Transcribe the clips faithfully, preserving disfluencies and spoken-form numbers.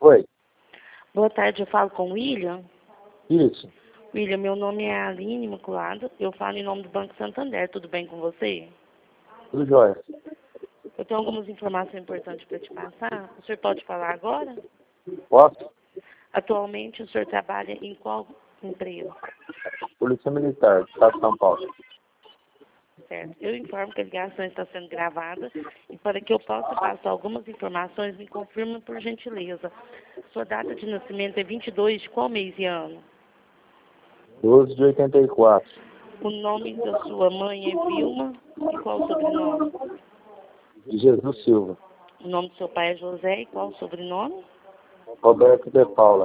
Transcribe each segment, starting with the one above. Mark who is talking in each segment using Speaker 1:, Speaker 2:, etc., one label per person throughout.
Speaker 1: Oi,
Speaker 2: Boa tarde, eu falo com o William.
Speaker 1: isso.
Speaker 2: William, meu nome é Aline Imaculada, eu falo em nome do Banco Santander, tudo bem com você?
Speaker 1: Tudo jóia.
Speaker 2: Eu tenho algumas informações importantes para te passar. O senhor pode falar agora?
Speaker 1: Posso?
Speaker 2: Atualmente, o senhor trabalha em qual empresa?
Speaker 1: Polícia Militar, do Estado de São Paulo.
Speaker 2: Certo. Eu informo que a ligação está sendo gravada e para que eu possa passar algumas informações, me confirma por gentileza. Sua data de nascimento é vinte e dois de qual mês e ano?
Speaker 1: doze de oitenta e quatro.
Speaker 2: O nome da sua mãe é Vilma e qual o sobrenome?
Speaker 1: De Jesus Silva.
Speaker 2: O nome do seu pai é José e qual o sobrenome?
Speaker 1: Roberto de Paula.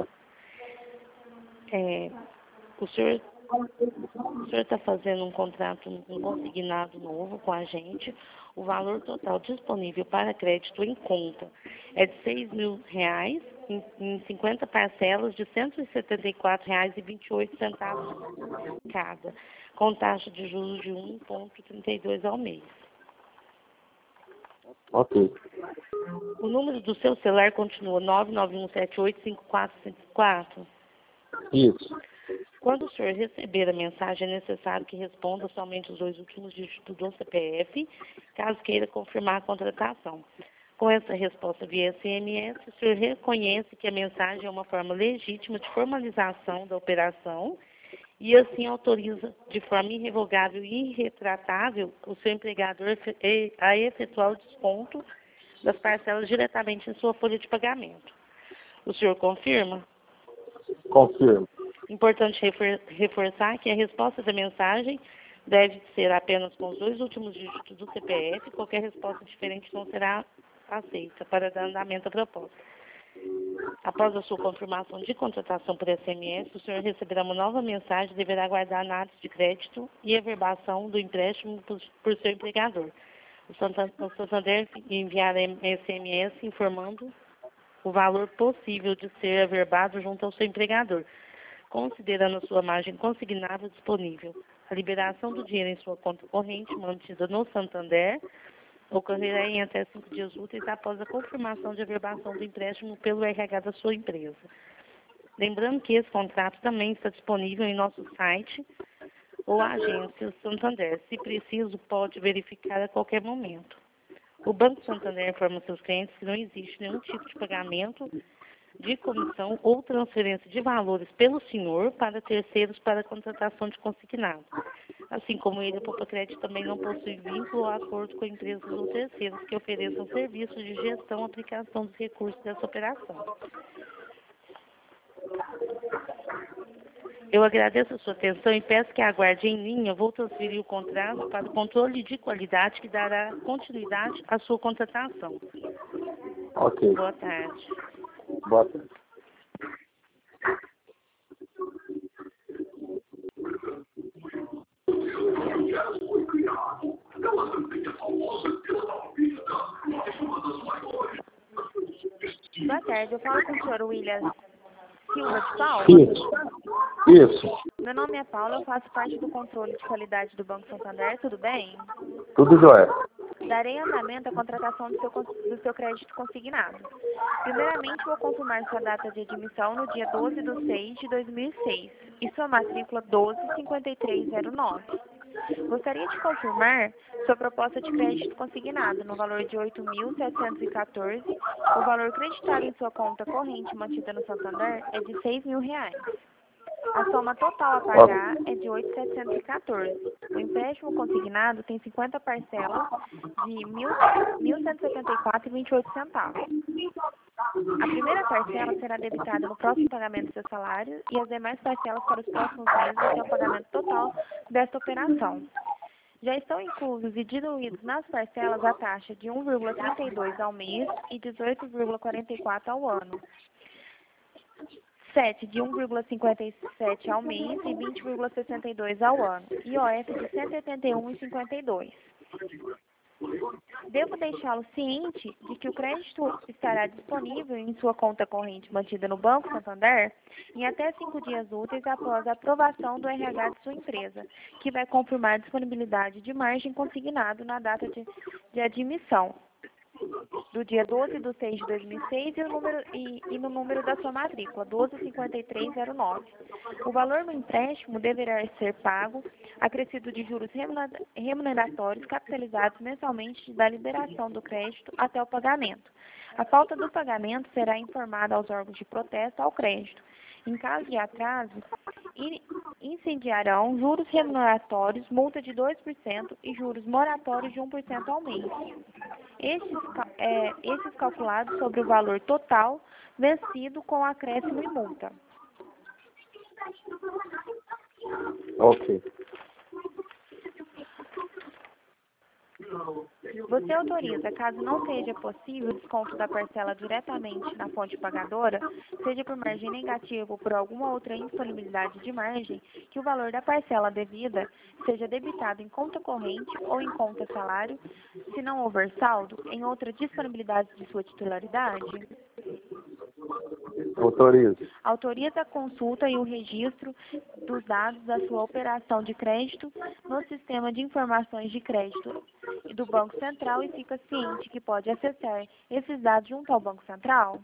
Speaker 2: É, o senhor o senhor está fazendo um contrato, um consignado novo com a gente. O valor total disponível para crédito em conta é de seis mil reais em, em cinquenta parcelas de cento e setenta e quatro reais e vinte e oito centavos cada, com taxa de juros de um vírgula trinta e dois ao mês.
Speaker 1: Ok.
Speaker 2: O número do seu celular continua nove nove um sete oito cinco quatro cinco quatro.
Speaker 1: Isso.
Speaker 2: Quando o senhor receber a mensagem, é necessário que responda somente os dois últimos dígitos do C P F, caso queira confirmar a contratação. Com essa resposta via S M S, o senhor reconhece que a mensagem é uma forma legítima de formalização da operação e assim autoriza de forma irrevogável e irretratável o seu empregador a efetuar o desconto das parcelas diretamente em sua folha de pagamento. O senhor confirma?
Speaker 1: Confirmo.
Speaker 2: Importante refor- reforçar que a resposta da mensagem deve ser apenas com os dois últimos dígitos do C P F. Qualquer resposta diferente não será aceita para dar andamento à proposta. Após a sua confirmação de contratação por S M S, o senhor receberá uma nova mensagem e deverá aguardar a análise de crédito e averbação do empréstimo por, por seu empregador. O Santander, o Santander enviará S M S informando o valor possível de ser averbado junto ao seu empregador, considerando a sua margem consignável disponível. A liberação do dinheiro em sua conta corrente, mantida no Santander, ocorrerá em até cinco dias úteis após a confirmação de averbação do empréstimo pelo R H da sua empresa. Lembrando que esse contrato também está disponível em nosso site ou agência Santander. Se preciso, pode verificar a qualquer momento. O Banco Santander informa seus clientes que não existe nenhum tipo de pagamento de comissão ou transferência de valores pelo senhor para terceiros para contratação de consignado. Assim como ele, a Poupa Crédito também não possui vínculo ou acordo com empresas ou terceiros que ofereçam serviços de gestão e aplicação dos recursos dessa operação. Eu agradeço a sua atenção e peço que aguarde em linha. Vou transferir o contrato para o controle de qualidade que dará continuidade à sua contratação.
Speaker 1: Ok.
Speaker 2: Boa tarde.
Speaker 1: Boa tarde.
Speaker 3: Boa tarde, eu falo com o senhor William Silva de Paula.
Speaker 1: Isso. Isso.
Speaker 3: Meu nome é Paula, eu faço parte do controle de qualidade do Banco Santander, tudo bem?
Speaker 1: Tudo jóia.
Speaker 3: Darei andamento à contratação do seu, cons- do seu crédito consignado. Primeiramente, vou confirmar sua data de admissão no dia doze de seis de dois mil e seis e sua matrícula doze cinquenta e três zero nove. Gostaria de confirmar sua proposta de crédito consignado no valor de oito mil setecentos e quatorze. O valor creditado em sua conta corrente mantida no Santander é de seis mil reais. A soma total a pagar é de oito mil setecentos e quatorze. O empréstimo consignado tem cinquenta parcelas de mil cento e setenta e quatro reais e vinte e oito centavos. A primeira parcela será debitada no próximo pagamento do seu salário e as demais parcelas para os próximos meses até o pagamento total desta operação. Já estão inclusos e diluídos nas parcelas a taxa de um vírgula trinta e dois ao mês e dezoito vírgula quarenta e quatro ao ano. sete de um vírgula cinquenta e sete ao mês e vinte vírgula sessenta e dois ao ano. I O F de cento e oitenta e um vírgula cinquenta e dois. Devo deixá-lo ciente de que o crédito estará disponível em sua conta corrente mantida no Banco Santander em até cinco dias úteis após a aprovação do R H de sua empresa, que vai confirmar a disponibilidade de margem consignado na data de, de admissão. do dia doze de seis de dois mil e seis e, o número, e, e no número da sua matrícula, doze cinquenta e três zero nove. O valor do empréstimo deverá ser pago, acrescido de juros remuneratórios capitalizados mensalmente da liberação do crédito até o pagamento. A falta do pagamento será informada aos órgãos de protesto ao crédito. Em caso de atraso, incendiarão juros remuneratórios, multa de dois por cento e juros moratórios de um por cento ao mês. Estes, é, estes calculados sobre o valor total vencido com acréscimo e multa.
Speaker 1: Ok.
Speaker 3: Você autoriza, caso não seja possível o desconto da parcela diretamente na fonte pagadora, seja por margem negativa ou por alguma outra indisponibilidade de margem, que o valor da parcela devida seja debitado em conta corrente ou em conta salário, se não houver saldo, em outra disponibilidade de sua titularidade?
Speaker 1: Autorizo.
Speaker 3: Autoriza a consulta e o registro dos dados da sua operação de crédito no sistema de informações de crédito do Banco Central e fica ciente que pode acessar esses dados junto ao Banco Central?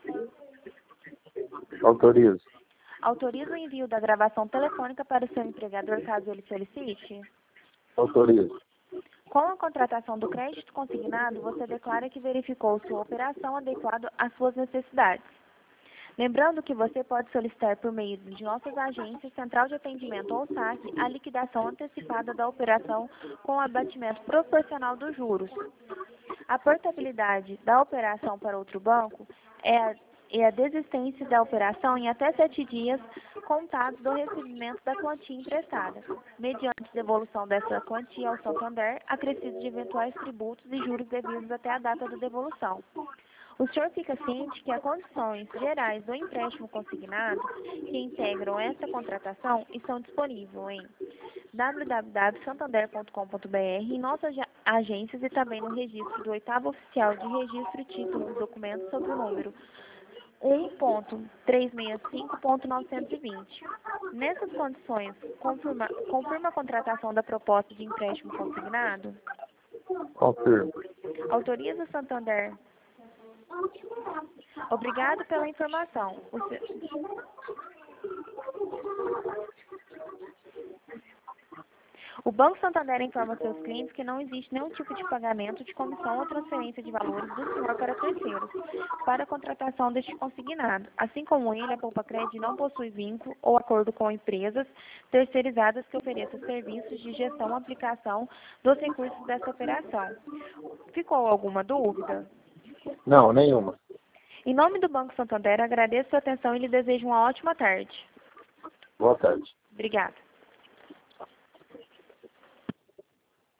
Speaker 1: Autorizo.
Speaker 3: Autoriza o envio da gravação telefônica para o seu empregador caso ele solicite?
Speaker 1: Autorizo.
Speaker 3: Com a contratação do crédito consignado, você declara que verificou sua operação adequada às suas necessidades. Lembrando que você pode solicitar por meio de nossas agências, Central de Atendimento ou S A C, a liquidação antecipada da operação com o abatimento proporcional dos juros. A portabilidade da operação para outro banco é a, é a desistência da operação em até sete dias contados do recebimento da quantia emprestada, mediante devolução dessa quantia ao Santander, acrescido de eventuais tributos e juros devidos até a data da devolução. O senhor fica ciente que as condições gerais do empréstimo consignado que integram esta contratação estão disponíveis em w w w ponto santander ponto com ponto b r, em nossas agências e também no registro do oitavo oficial de registro e título de documentos sob o número um ponto trezentos e sessenta e cinco ponto novecentos e vinte. Nessas condições, confirma, confirma a contratação da proposta de empréstimo consignado?
Speaker 1: Confirmo.
Speaker 3: Autoriza o Santander. Obrigado pela informação. O seu... O Banco Santander informa seus clientes que não existe nenhum tipo de pagamento de comissão ou transferência de valores do senhor para terceiros, para a contratação deste consignado. Assim como ele, a Poupa Cred não possui vínculo ou acordo com empresas terceirizadas que ofereçam serviços de gestão e aplicação dos recursos dessa operação. Ficou alguma dúvida?
Speaker 1: Não, nenhuma.
Speaker 3: Em nome do Banco Santander, agradeço a sua atenção e lhe desejo uma ótima tarde.
Speaker 1: Boa tarde.
Speaker 3: Obrigada.